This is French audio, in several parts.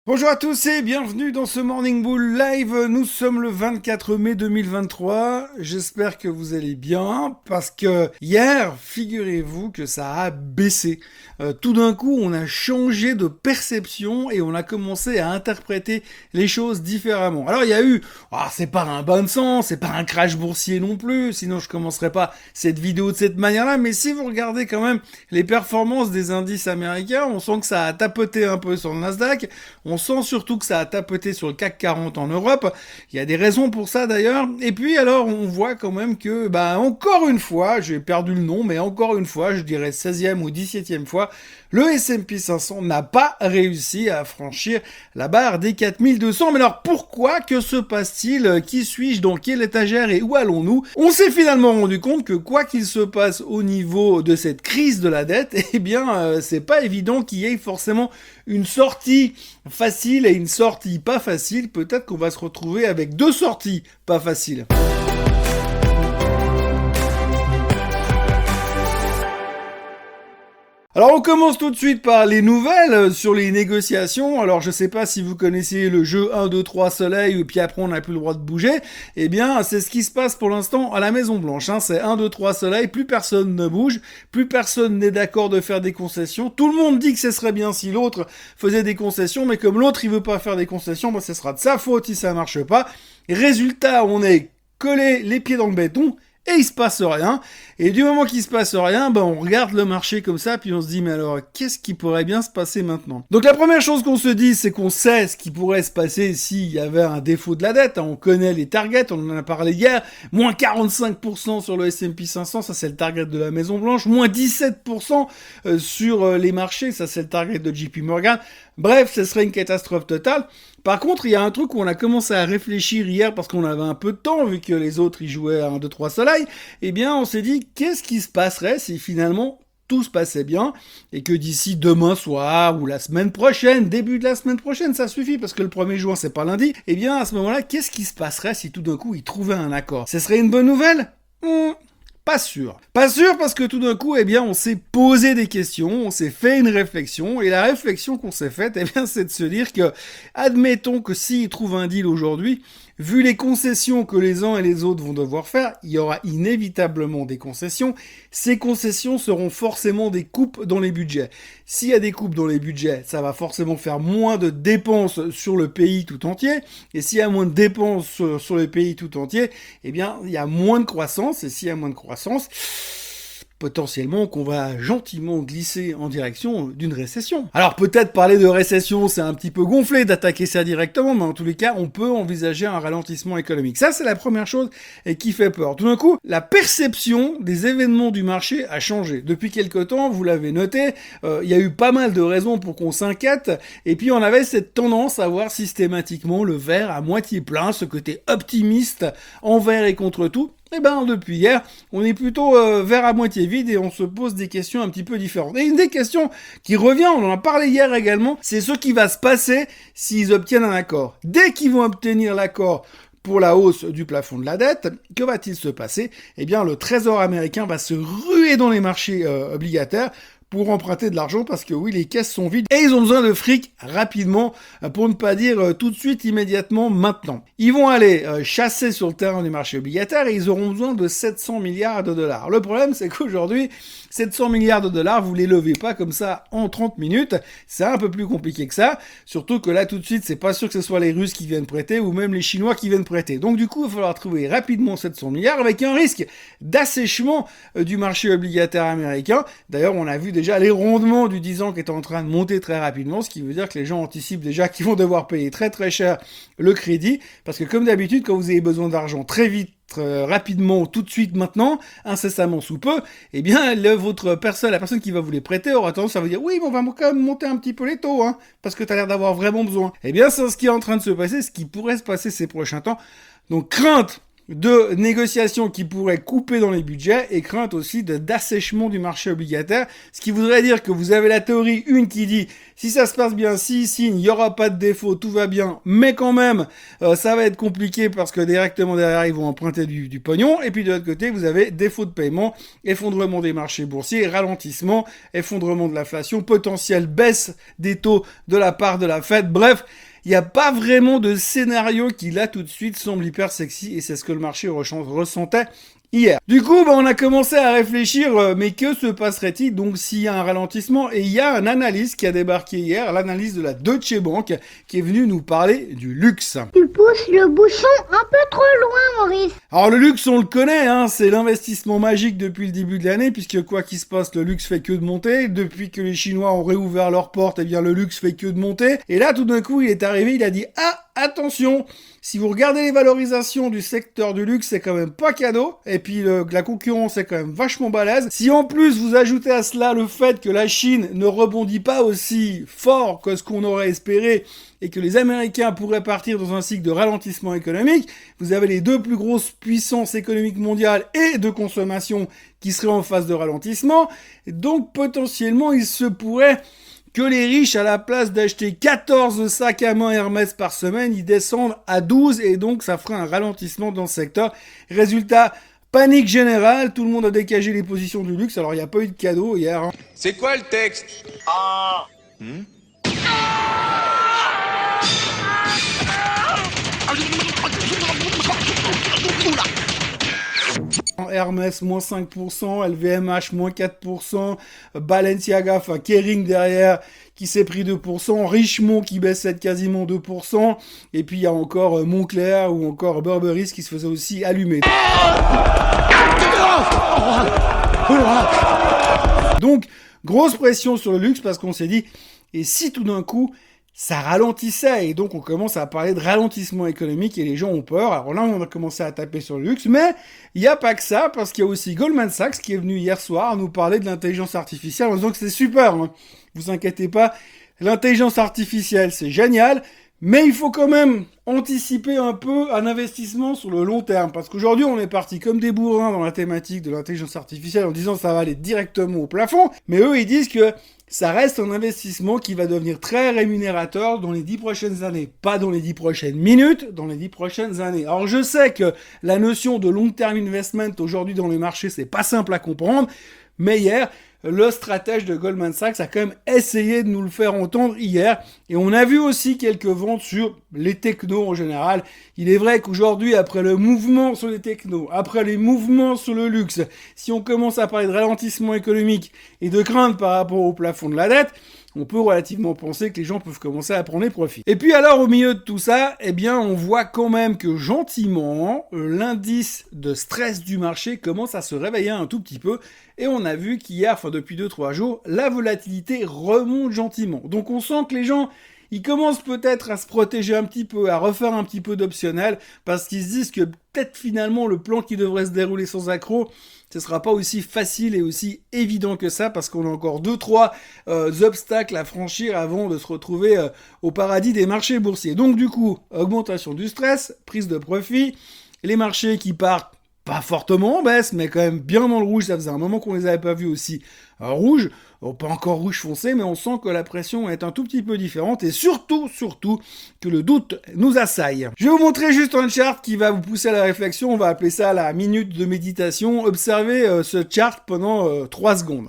Bonjour à tous et bienvenue dans ce Morning Bull Live. Nous sommes le 24 mai 2023. J'espère que vous allez bien parce que hier, figurez-vous que ça a baissé. Tout d'un coup, on a changé de perception et on a commencé à interpréter les choses différemment. Alors il y a eu, c'est pas un bain de sang, c'est pas un crash boursier non plus, sinon je commencerai pas cette vidéo de cette manière-là, mais si vous regardez quand même les performances des indices américains, on sent que ça a tapoté un peu sur le Nasdaq. On sent surtout que ça a tapoté sur le CAC 40 en Europe. Il y a des raisons pour ça d'ailleurs. Et puis alors on voit quand même que, encore une fois, j'ai perdu le nom, mais encore une fois, je dirais 16e ou 17e fois, le S&P 500 n'a pas réussi à franchir la barre des 4200. Mais alors pourquoi? Que se passe-t-il? Qui suis-je? Dans quelle étagère? Et où allons-nous? On s'est finalement rendu compte que quoi qu'il se passe au niveau de cette crise de la dette, c'est pas évident qu'il y ait forcément une sortie facile et une sortie pas facile. Peut-être qu'on va se retrouver avec deux sorties pas faciles. Alors on commence tout de suite par les nouvelles sur les négociations. Alors je sais pas si vous connaissez le jeu 1, 2, 3 soleil et puis après on n'a plus le droit de bouger. C'est ce qui se passe pour l'instant à la Maison Blanche. C'est 1, 2, 3 soleil, plus personne ne bouge, plus personne n'est d'accord de faire des concessions. Tout le monde dit que ce serait bien si l'autre faisait des concessions, mais comme l'autre il veut pas faire des concessions, ce sera de sa faute si ça marche pas. Résultat, on est collé les pieds dans le béton. Et il se passe rien. Et du moment qu'il se passe rien, on regarde le marché comme ça, puis on se dit, mais alors, qu'est-ce qui pourrait bien se passer maintenant? Donc la première chose qu'on se dit, c'est qu'on sait ce qui pourrait se passer s'il y avait un défaut de la dette. On connaît les targets, on en a parlé hier. Moins 45% sur le S&P 500, ça c'est le target de la Maison Blanche. Moins 17% sur les marchés, ça c'est le target de JP Morgan. Bref, ce serait une catastrophe totale. Par contre, il y a un truc où on a commencé à réfléchir hier parce qu'on avait un peu de temps, vu que les autres, ils jouaient à 1, 2, 3 soleil. On s'est dit, qu'est-ce qui se passerait si finalement tout se passait bien et que d'ici demain soir ou la semaine prochaine, début de la semaine prochaine, ça suffit parce que le 1er juin, c'est pas lundi. À ce moment-là, qu'est-ce qui se passerait si tout d'un coup, ils trouvaient un accord? Ce serait une bonne nouvelle? Pas sûr. Pas sûr parce que tout d'un coup, on s'est posé des questions, on s'est fait une réflexion, et la réflexion qu'on s'est faite, c'est de se dire que, admettons que s'ils trouvent un deal aujourd'hui, vu les concessions que les uns et les autres vont devoir faire, il y aura inévitablement des concessions. Ces concessions seront forcément des coupes dans les budgets. S'il y a des coupes dans les budgets, ça va forcément faire moins de dépenses sur le pays tout entier. Et s'il y a moins de dépenses sur le pays tout entier, il y a moins de croissance. Et s'il y a moins de croissance, potentiellement qu'on va gentiment glisser en direction d'une récession. Alors peut-être parler de récession, c'est un petit peu gonflé d'attaquer ça directement, mais en tous les cas, on peut envisager un ralentissement économique. Ça, c'est la première chose et qui fait peur. Tout d'un coup, la perception des événements du marché a changé. Depuis quelque temps, vous l'avez noté, il y a eu pas mal de raisons pour qu'on s'inquiète, et puis on avait cette tendance à voir systématiquement le verre à moitié plein, ce côté optimiste envers et contre tout. Depuis hier, on est plutôt vers à moitié vide et on se pose des questions un petit peu différentes. Et une des questions qui revient, on en a parlé hier également, c'est ce qui va se passer s'ils obtiennent un accord. Dès qu'ils vont obtenir l'accord pour la hausse du plafond de la dette, que va-t-il se passer? Le Trésor américain va se ruer dans les marchés obligataires pour emprunter de l'argent parce que oui, les caisses sont vides et ils ont besoin de fric rapidement, pour ne pas dire tout de suite, immédiatement, maintenant. Ils vont aller chasser sur le terrain du marché obligataire et ils auront besoin de 700 milliards de dollars. Le problème, c'est qu'aujourd'hui, 700 milliards de dollars, vous les levez pas comme ça en 30 minutes. C'est un peu plus compliqué que ça. Surtout que là, tout de suite, c'est pas sûr que ce soit les Russes qui viennent prêter ou même les Chinois qui viennent prêter. Donc du coup, il va falloir trouver rapidement 700 milliards avec un risque d'assèchement du marché obligataire américain. D'ailleurs, on a vu déjà les rendements du 10 ans qui est en train de monter très rapidement, ce qui veut dire que les gens anticipent déjà qu'ils vont devoir payer très très cher le crédit, parce que comme d'habitude, quand vous avez besoin d'argent très vite, rapidement, tout de suite, maintenant, incessamment sous peu, la personne qui va vous les prêter aura tendance à vous dire, oui, mais on va quand même monter un petit peu les taux, parce que t'as l'air d'avoir vraiment besoin. C'est ce qui est en train de se passer, ce qui pourrait se passer ces prochains temps. Donc, crainte de négociations qui pourraient couper dans les budgets et crainte aussi d'assèchement du marché obligataire, ce qui voudrait dire que vous avez la théorie une qui dit si ça se passe bien, s'ils signent, il n'y aura pas de défaut, tout va bien, mais quand même ça va être compliqué parce que directement derrière ils vont emprunter du pognon, et puis de l'autre côté vous avez défaut de paiement, effondrement des marchés boursiers, ralentissement, effondrement de l'inflation, potentielle baisse des taux de la part de la Fed, bref, il n'y a pas vraiment de scénario qui là tout de suite semble hyper sexy et c'est ce que le marché ressentait hier. Du coup, on a commencé à réfléchir, mais que se passerait-il donc s'il y a un ralentissement? Et il y a un analyste qui a débarqué hier, l'analyste de la Deutsche Bank, qui est venu nous parler du luxe. Tu pousses le bouchon un peu trop loin, Maurice. Alors le luxe, on le connaît, hein, c'est l'investissement magique depuis le début de l'année, puisque quoi qu'il se passe, le luxe fait que de monter. Depuis que les Chinois ont réouvert leurs portes, eh bien le luxe fait que de monter. Et là, tout d'un coup, il est arrivé, il a dit « Ah, attention !» Si vous regardez les valorisations du secteur du luxe, c'est quand même pas cadeau. Et puis la concurrence est quand même vachement balèze. Si en plus vous ajoutez à cela le fait que la Chine ne rebondit pas aussi fort que ce qu'on aurait espéré et que les Américains pourraient partir dans un cycle de ralentissement économique, vous avez les deux plus grosses puissances économiques mondiales et de consommation qui seraient en phase de ralentissement. Donc potentiellement, il se pourrait que les riches, à la place d'acheter 14 sacs à main Hermès par semaine, ils descendent à 12 et donc ça ferait un ralentissement dans le secteur. Résultat, panique générale, tout le monde a décagé les positions du luxe, alors il n'y a pas eu de cadeau hier. Hein. C'est quoi le texte? Ah. Hermès, moins 5%, LVMH, moins 4%, Balenciaga, enfin Kering derrière, qui s'est pris 2%, Richemont qui baissait de quasiment 2%, et puis il y a encore Moncler ou encore Burberry qui se faisait aussi allumer. Donc, grosse pression sur le luxe parce qu'on s'est dit, et si tout d'un coup, ça ralentissait et donc on commence à parler de ralentissement économique et les gens ont peur. Alors là, on a commencé à taper sur le luxe, mais il n'y a pas que ça parce qu'il y a aussi Goldman Sachs qui est venu hier soir nous parler de l'intelligence artificielle en disant que c'est super. Hein. Vous inquiétez pas, l'intelligence artificielle, c'est génial, mais il faut quand même anticiper un peu un investissement sur le long terme parce qu'aujourd'hui, on est parti comme des bourrins dans la thématique de l'intelligence artificielle en disant que ça va aller directement au plafond, mais eux, ils disent que ça reste un investissement qui va devenir très rémunérateur dans les 10 prochaines années. Pas dans les 10 prochaines minutes, dans les 10 prochaines années. Alors je sais que la notion de long-term investment aujourd'hui dans les marchés, c'est pas simple à comprendre, mais hier, le stratège de Goldman Sachs a quand même essayé de nous le faire entendre hier. Et on a vu aussi quelques ventes sur les technos en général. Il est vrai qu'aujourd'hui, après le mouvement sur les technos, après les mouvements sur le luxe, si on commence à parler de ralentissement économique et de crainte par rapport au plafond de la dette, on peut relativement penser que les gens peuvent commencer à prendre les profits. Et puis alors, au milieu de tout ça, eh bien, on voit quand même que gentiment, l'indice de stress du marché commence à se réveiller un tout petit peu. Et on a vu qu'hier, enfin depuis 2-3 jours, la volatilité remonte gentiment. Donc on sent que les gens, ils commencent peut-être à se protéger un petit peu, à refaire un petit peu d'optionnel, parce qu'ils se disent que peut-être finalement le plan qui devrait se dérouler sans accroc, ce sera pas aussi facile et aussi évident que ça, parce qu'on a encore 2-3 obstacles à franchir avant de se retrouver au paradis des marchés boursiers. Donc du coup, augmentation du stress, prise de profit, les marchés qui partent pas fortement en baisse, mais quand même bien dans le rouge. Ça faisait un moment qu'on les avait pas vus aussi rouge. Pas encore rouge foncé, mais on sent que la pression est un tout petit peu différente et surtout que le doute nous assaille. Je vais vous montrer juste un chart qui va vous pousser à la réflexion. On va appeler ça la minute de méditation. Observez ce chart pendant 3 secondes.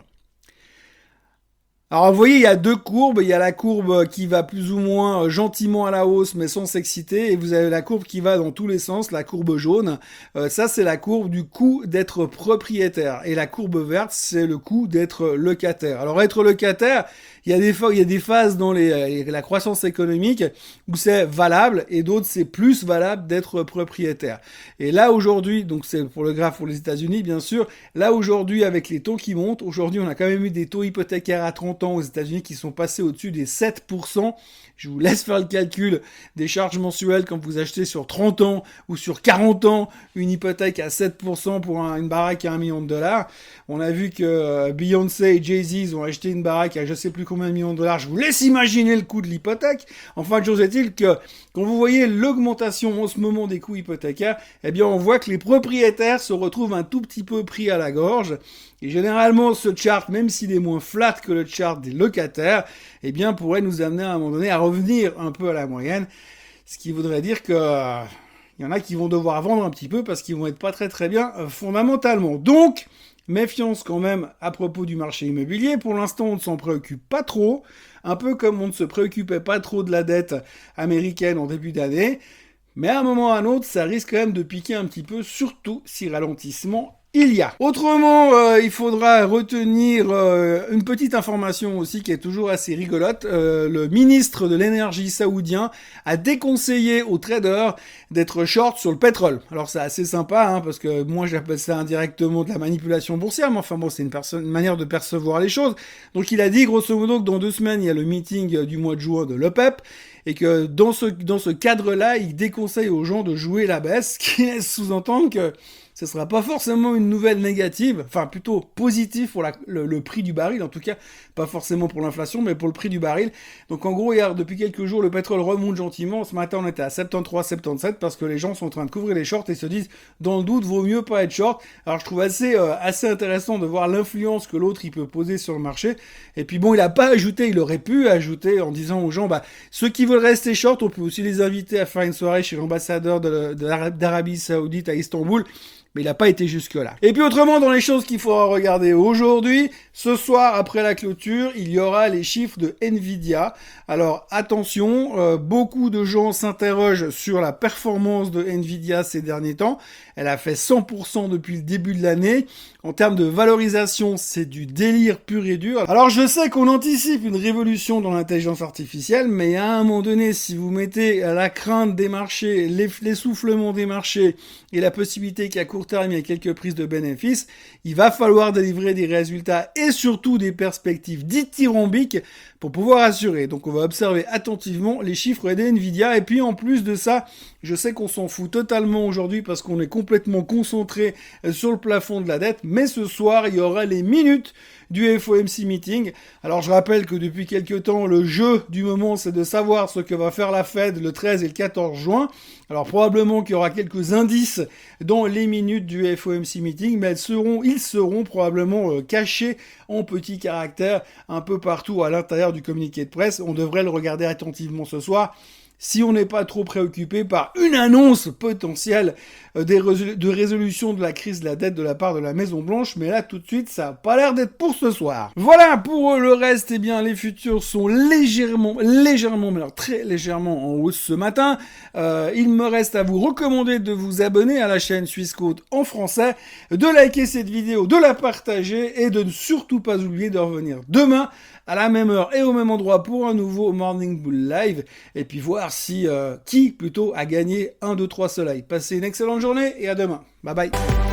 Alors vous voyez, il y a deux courbes, il y a la courbe qui va plus ou moins gentiment à la hausse mais sans s'exciter, et vous avez la courbe qui va dans tous les sens, la courbe jaune, ça c'est la courbe du coût d'être propriétaire, et la courbe verte c'est le coût d'être locataire. Alors être locataire, il y a des phases dans la croissance économique où c'est valable, et d'autres c'est plus valable d'être propriétaire. Et là aujourd'hui, donc c'est pour le graphe pour les États-Unis bien sûr, là aujourd'hui avec les taux qui montent, aujourd'hui on a quand même eu des taux hypothécaires à 30 ans aux États-Unis qui sont passés au-dessus des 7%. Je vous laisse faire le calcul des charges mensuelles quand vous achetez sur 30 ans ou sur 40 ans une hypothèque à 7% pour une baraque à $1 million. On a vu que Beyoncé et Jay-Z ont acheté une baraque à je sais plus combien de millions de dollars, je vous laisse imaginer le coût de l'hypothèque. Enfin, chose est-il que quand vous voyez l'augmentation en ce moment des coûts hypothécaires, eh bien on voit que les propriétaires se retrouvent un tout petit peu pris à la gorge. Et généralement, ce chart, même s'il est moins flat que le chart des locataires, eh bien pourrait nous amener à un moment donné à revenir un peu à la moyenne. Ce qui voudrait dire que il y en a qui vont devoir vendre un petit peu parce qu'ils vont être pas très bien fondamentalement. Donc, méfiance quand même à propos du marché immobilier. Pour l'instant, on ne s'en préoccupe pas trop. Un peu comme on ne se préoccupait pas trop de la dette américaine en début d'année. Mais à un moment ou à un autre, ça risque quand même de piquer un petit peu, surtout si ralentissement il y a. Autrement, il faudra retenir une petite information aussi qui est toujours assez rigolote. Le ministre de l'énergie saoudien a déconseillé aux traders d'être short sur le pétrole. Alors c'est assez sympa, hein, parce que moi j'appelle ça indirectement de la manipulation boursière, mais enfin bon, c'est une manière de percevoir les choses. Donc il a dit grosso modo que dans 2 semaines, il y a le meeting du mois de juin de l'OPEP, et que dans ce cadre-là, il déconseille aux gens de jouer la baisse, ce qui sous-entend que ce sera pas forcément une nouvelle négative, enfin plutôt positive pour le prix du baril, en tout cas pas forcément pour l'inflation, mais pour le prix du baril. Donc en gros, hier, depuis quelques jours, le pétrole remonte gentiment. Ce matin, on était à 73, 77 parce que les gens sont en train de couvrir les shorts et se disent, dans le doute, vaut mieux pas être short. Alors je trouve assez intéressant de voir l'influence que l'autre il peut poser sur le marché. Et puis bon, il a pas ajouté, il aurait pu ajouter en disant aux gens, bah ceux qui veulent rester short, on peut aussi les inviter à faire une soirée chez l'ambassadeur d'Arabie Saoudite à Istanbul. Mais il n'a pas été jusque-là. Et puis autrement, dans les choses qu'il faudra regarder aujourd'hui, ce soir, après la clôture, il y aura les chiffres de Nvidia. Alors attention, beaucoup de gens s'interrogent sur la performance de Nvidia ces derniers temps. Elle a fait 100% depuis le début de l'année. En termes de valorisation, c'est du délire pur et dur. Alors je sais qu'on anticipe une révolution dans l'intelligence artificielle, mais à un moment donné, si vous mettez la crainte des marchés, l'essoufflement des marchés et la possibilité qu'à court terme il y ait quelques prises de bénéfices, il va falloir délivrer des résultats et surtout des perspectives dithyrambiques pour pouvoir assurer. Donc on va observer attentivement les chiffres des Nvidia. Et puis en plus de ça, je sais qu'on s'en fout totalement aujourd'hui parce qu'on est complètement concentré sur le plafond de la dette, mais ce soir il y aura les minutes du FOMC meeting. Alors je rappelle que depuis quelques temps, le jeu du moment c'est de savoir ce que va faire la Fed le 13 et le 14 juin. Alors probablement qu'il y aura quelques indices dans les minutes du FOMC meeting, mais ils seront probablement cachés en petits caractères un peu partout à l'intérieur du communiqué de presse. On devrait le regarder attentivement ce soir, si on n'est pas trop préoccupé par une annonce potentielle de résolution de la crise de la dette de la part de la Maison Blanche, mais là tout de suite ça n'a pas l'air d'être pour ce soir. Voilà, pour le reste, eh bien les futurs sont légèrement, mais alors très légèrement en hausse ce matin. Il me reste à vous recommander de vous abonner à la chaîne Swissquote en français, de liker cette vidéo, de la partager et de ne surtout pas oublier de revenir demain à la même heure et au même endroit pour un nouveau Morning Bull Live, et puis voir si qui plutôt a gagné 1, 2, 3 soleils. Passez une excellente journée et à demain. Bye bye.